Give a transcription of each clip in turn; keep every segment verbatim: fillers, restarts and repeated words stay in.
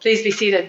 Please be seated.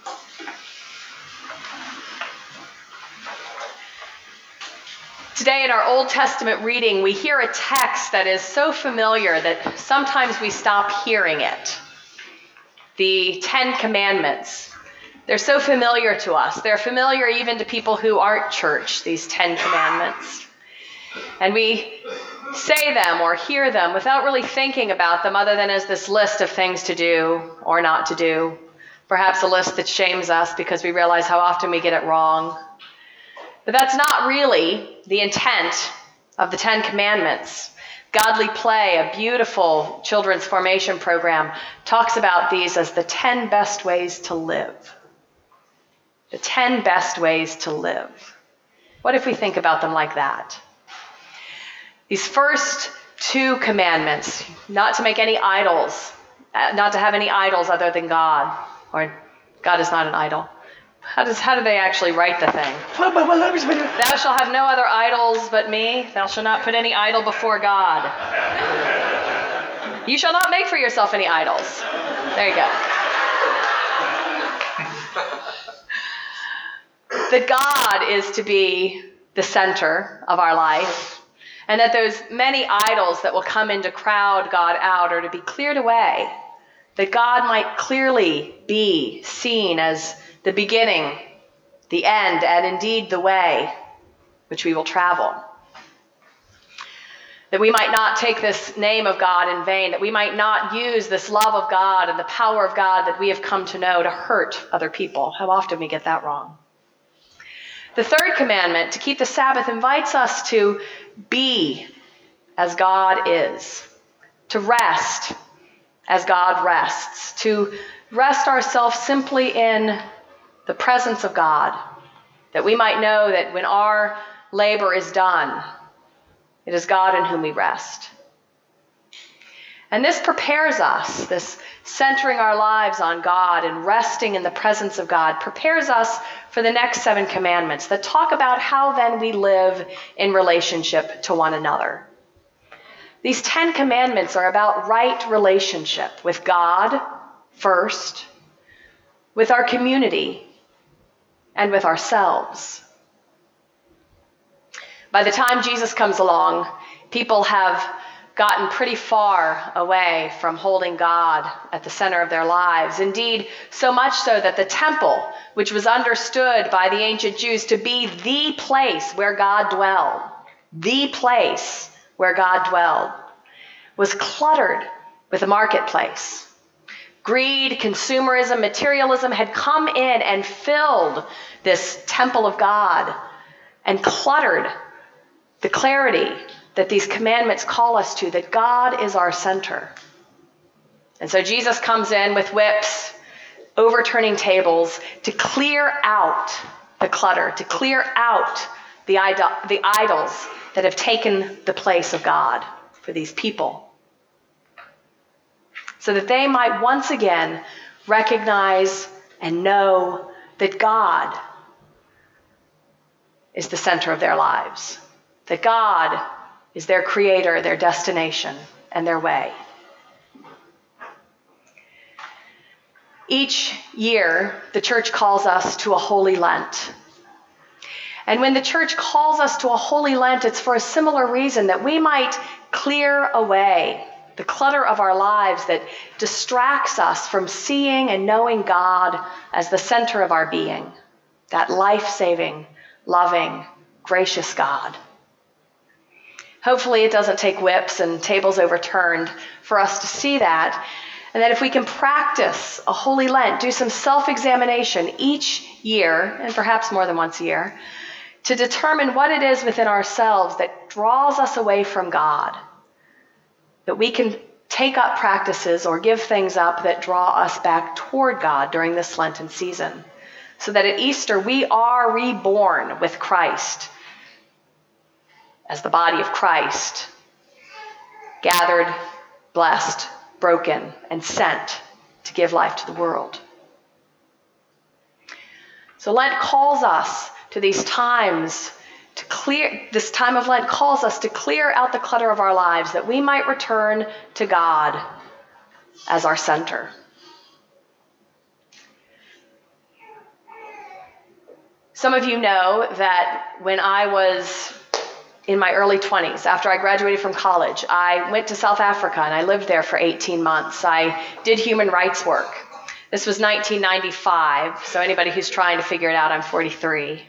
Today in our Old Testament reading, we hear a text that is so familiar that sometimes we stop hearing it. The Ten Commandments. They're so familiar to us. They're familiar even to people who aren't church, these Ten Commandments. And we say them or hear them without really thinking about them other than as this list of things to do or not to do. Perhaps a list that shames us because we realize how often we get it wrong. But that's not really the intent of the Ten Commandments. Godly Play, a beautiful children's formation program, talks about these as the ten best ways to live. The ten best ways to live. What if we think about them like that? These first two commandments, not to make any idols, not to have any idols other than God, or God is not an idol. How does how do they actually write the thing? Thou shalt have no other idols but me. Thou shalt not put any idol before God. You shall not make for yourself any idols. There you go. That God is to be the center of our life, and that those many idols that will come in to crowd God out are to be cleared away, that God might clearly be seen as the beginning, the end, and indeed the way which we will travel. That we might not take this name of God in vain, that we might not use this love of God and the power of God that we have come to know to hurt other people. How often we get that wrong. The third commandment, to keep the Sabbath, invites us to be as God is, to rest as God rests, to rest ourselves simply in the presence of God, that we might know that when our labor is done, it is God in whom we rest. And this prepares us, this centering our lives on God and resting in the presence of God, prepares us for the next seven commandments that talk about how then we live in relationship to one another. These Ten Commandments are about right relationship with God first, with our community, and with ourselves. By the time Jesus comes along, people have gotten pretty far away from holding God at the center of their lives. Indeed, so much so that the temple, which was understood by the ancient Jews to be the place where God dwelled, the place where God dwelled, was cluttered with a marketplace. Greed, consumerism, materialism had come in and filled this temple of God and cluttered the clarity that these commandments call us to, that God is our center. And so Jesus comes in with whips, overturning tables to clear out the clutter, to clear out the, idol, the idols that have taken the place of God for these people, so that they might once again recognize and know that God is the center of their lives, that God is their creator, their destination, and their way. Each year, the church calls us to a Holy Lent. And when the church calls us to a Holy Lent, it's for a similar reason, that we might clear away the clutter of our lives that distracts us from seeing and knowing God as the center of our being, that life-saving, loving, gracious God. Hopefully it doesn't take whips and tables overturned for us to see that, and that if we can practice a Holy Lent, do some self-examination each year, and perhaps more than once a year, to determine what it is within ourselves that draws us away from God, that we can take up practices or give things up that draw us back toward God during this Lenten season, so that at Easter we are reborn with Christ as the body of Christ, gathered, blessed, broken, and sent to give life to the world. So Lent calls us to these times to clear, this time of Lent calls us to clear out the clutter of our lives, that we might return to God as our center. Some of you know that when I was in my early twenties, after I graduated from college, I went to South Africa and I lived there for eighteen months. I did human rights work. This was nineteen ninety-five, so anybody who's trying to figure it out, I'm forty-three.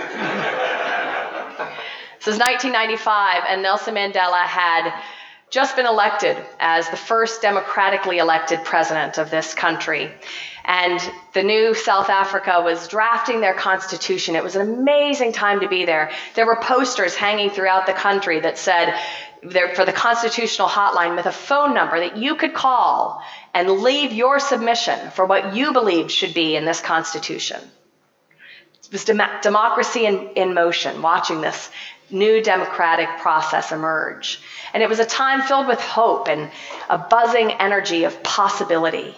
This was nineteen ninety-five, and Nelson Mandela had just been elected as the first democratically elected president of this country. And the new South Africa was drafting their constitution. It was an amazing time to be there. There were posters hanging throughout the country that said, there, for the constitutional hotline, with a phone number that you could call and leave your submission for what you believed should be in this constitution. It was dem- democracy in, in motion, watching this new democratic process emerge. And it was a time filled with hope and a buzzing energy of possibility.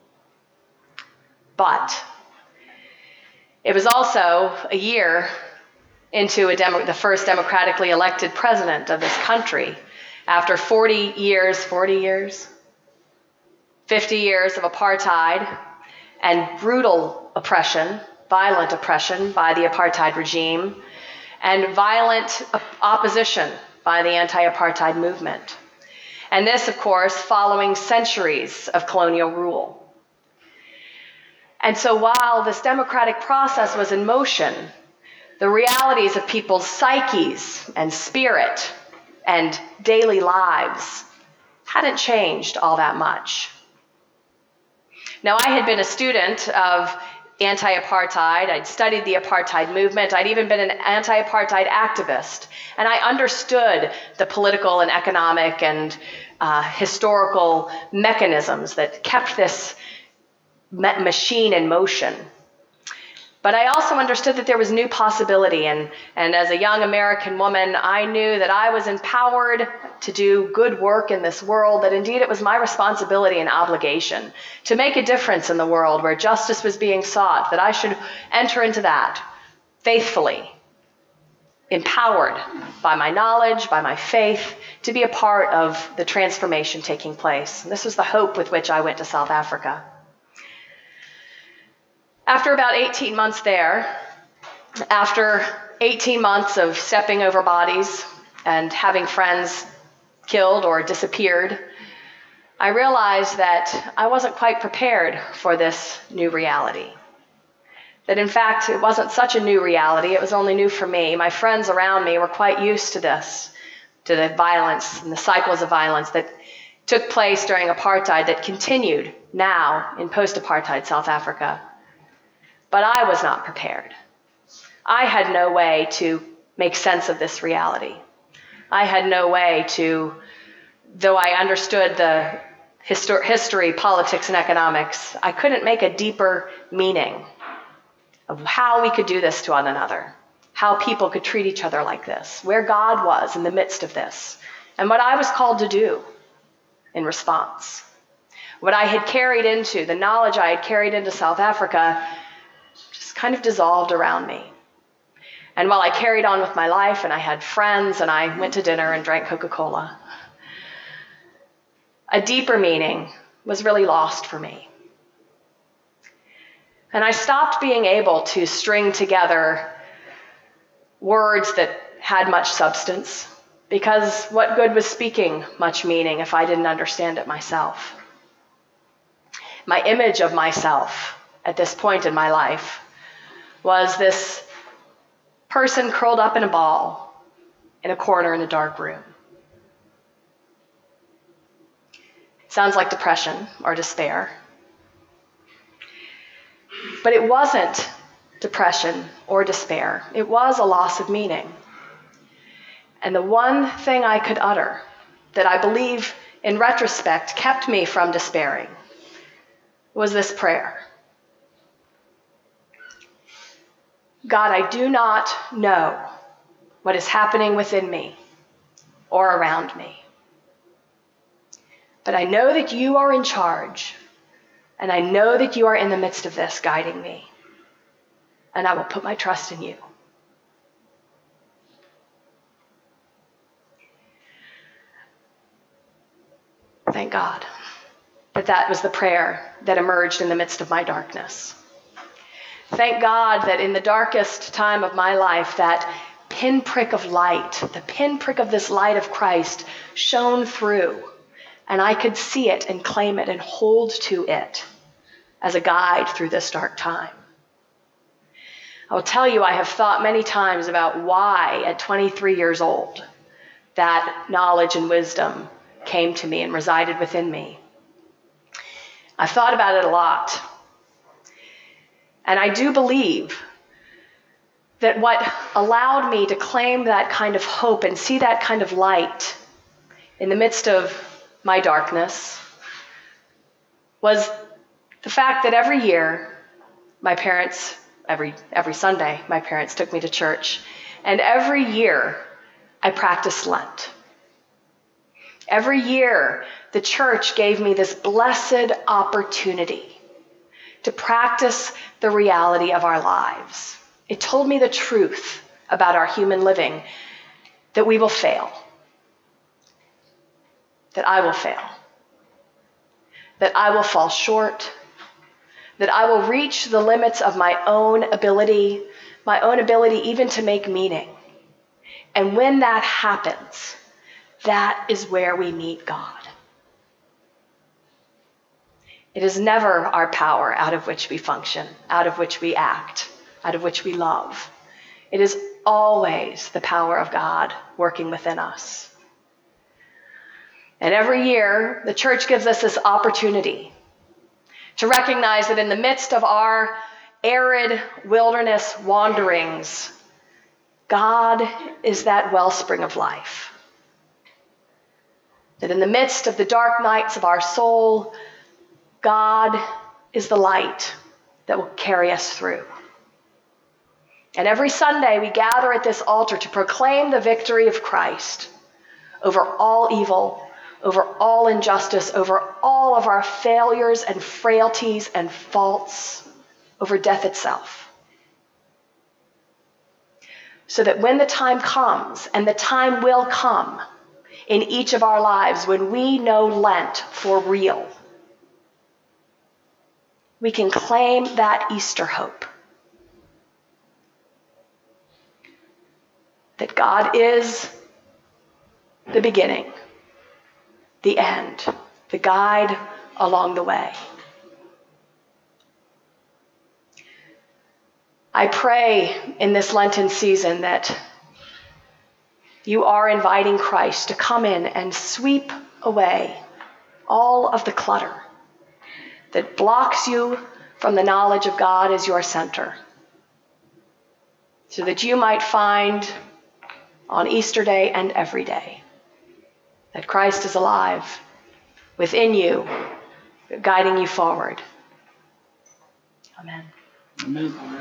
But it was also a year into a demo, the first democratically elected president of this country. After forty years, forty years, fifty years of apartheid and brutal oppression, violent oppression by the apartheid regime, and violent opposition by the anti-apartheid movement. And this, of course, following centuries of colonial rule. And so while this democratic process was in motion, the realities of people's psyches and spirit and daily lives hadn't changed all that much. Now, I had been a student of anti-apartheid. I'd studied the apartheid movement. I'd even been an anti-apartheid activist. And I understood the political and economic and uh, historical mechanisms that kept this ma- machine in motion. But I also understood that there was new possibility. And, and as a young American woman, I knew that I was empowered to do good work in this world, that indeed it was my responsibility and obligation to make a difference in the world where justice was being sought, that I should enter into that faithfully, empowered by my knowledge, by my faith, to be a part of the transformation taking place. And this was the hope with which I went to South Africa. After about eighteen months there, after eighteen months of stepping over bodies and having friends killed or disappeared, I realized that I wasn't quite prepared for this new reality. That in fact, it wasn't such a new reality, it was only new for me. My friends around me were quite used to this, to the violence and the cycles of violence that took place during apartheid that continued now in post-apartheid South Africa. But I was not prepared. I had no way to make sense of this reality. I had no way to, though I understood the histor- history, politics, and economics, I couldn't make a deeper meaning of how we could do this to one another, how people could treat each other like this, where God was in the midst of this, and what I was called to do in response. What I had carried into, the knowledge I had carried into South Africa, just kind of dissolved around me. And while I carried on with my life and I had friends and I went to dinner and drank Coca-Cola, a deeper meaning was really lost for me. And I stopped being able to string together words that had much substance, because what good was speaking much meaning if I didn't understand it myself? My image of myself at this point in my life was this person curled up in a ball in a corner in a dark room. Sounds like depression or despair. But it wasn't depression or despair. It was a loss of meaning. And the one thing I could utter that I believe in retrospect kept me from despairing was this prayer. God, I do not know what is happening within me or around me. But I know that you are in charge, and I know that you are in the midst of this guiding me, and I will put my trust in you. Thank God that that was the prayer that emerged in the midst of my darkness. Thank God that in the darkest time of my life, that pinprick of light, the pinprick of this light of Christ shone through, and I could see it and claim it and hold to it as a guide through this dark time. I will tell you, I have thought many times about why at twenty-three years old that knowledge and wisdom came to me and resided within me. I've thought about it a lot. And I do believe that what allowed me to claim that kind of hope and see that kind of light in the midst of my darkness was the fact that every year, my parents, every every Sunday, my parents took me to church. And every year, I practiced Lent. Every year, the church gave me this blessed opportunity to practice the reality of our lives. It told me the truth about our human living, that we will fail, that I will fail, that I will fall short, that I will reach the limits of my own ability, my own ability even to make meaning. And when that happens, that is where we meet God. It is never our power out of which we function, out of which we act, out of which we love. It is always the power of God working within us. And every year, the church gives us this opportunity to recognize that in the midst of our arid wilderness wanderings, God is that wellspring of life. That in the midst of the dark nights of our soul, God is the light that will carry us through. And every Sunday we gather at this altar to proclaim the victory of Christ over all evil, over all injustice, over all of our failures and frailties and faults, over death itself. So that when the time comes, and the time will come in each of our lives when we know Lent for real, we can claim that Easter hope. That God is the beginning, the end, the guide along the way. I pray in this Lenten season that you are inviting Christ to come in and sweep away all of the clutter that blocks you from the knowledge of God as your center, so that you might find on Easter Day and every day that Christ is alive within you, guiding you forward. Amen. Amen.